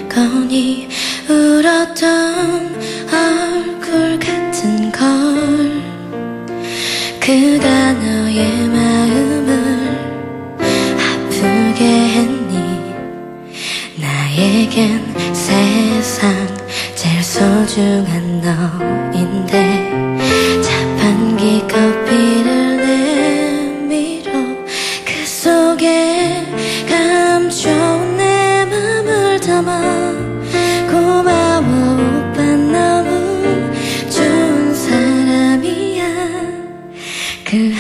거니 울었던 얼굴 같은 걸 그가 너의 마음을 아프게 했니 나에겐 세상 제일 소중한 너인데 자판기 커피를 내밀어 그 속에 감춰온 내 맘을 담아 고마워 오빠 너무 좋은 사람이야 그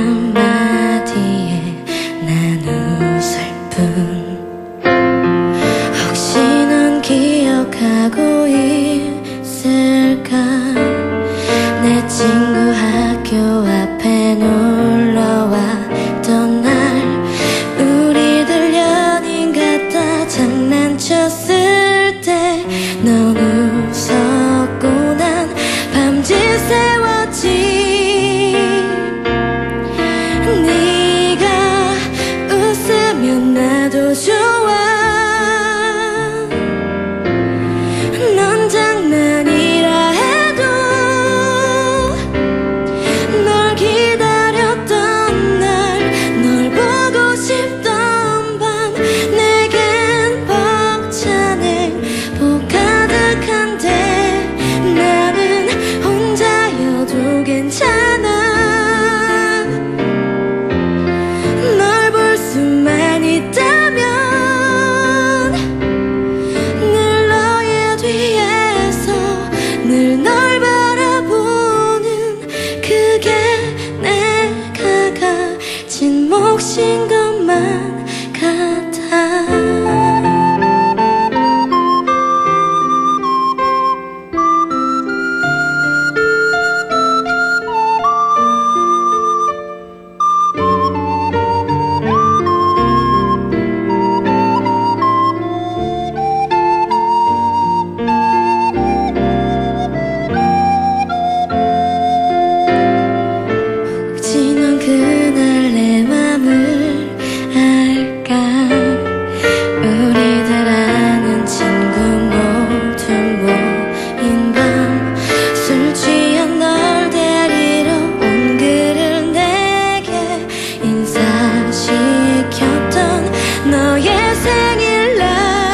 한마디에 난 웃을 뿐 혹시 넌 기억하고 있을까 내 친구 학교 앞에 놀러왔던 날 우리들 연인 같다 장난쳤을 때 넌 웃었고 난 밤짓 세웠지 네가 웃으면 나도 좋아 넌 장난이라 해도 널 기다렸던 날 널 보고 싶던 밤 내겐 벅찬 행복 가득한데 나는 혼자여도 괜찮아 널 볼 수만 있다면 늘 너의 뒤에서 늘 널 바라보는 그게 내가 가진 몫인 것만 같아 혹시 넌 그날 내 맘을 알까 우리들 아는 친구 모두 모인 밤 술 취한 널 데리러 온 그를 내게 인사시켰던 너의 생일날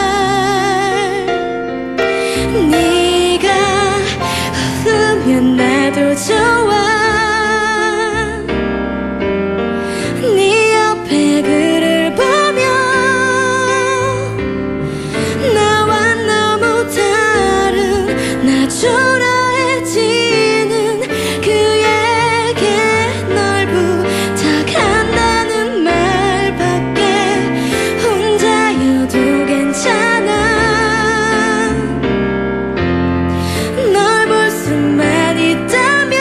네가 웃으면 나도 좋아 네 옆에 그를 보며 나와 너무 다른 나 초라해지는 그에게 널 부탁한다는 말밖에 혼자여도 괜찮아 널 볼 수만 있다면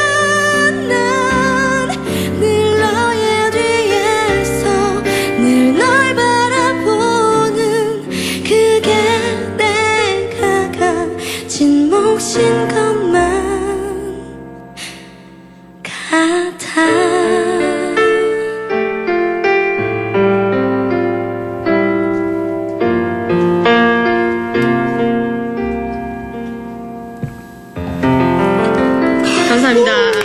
난 늘 너의 뒤에서 늘 널 바라보는 그게 내가 가진 몫인 것만 같아 감사합니다.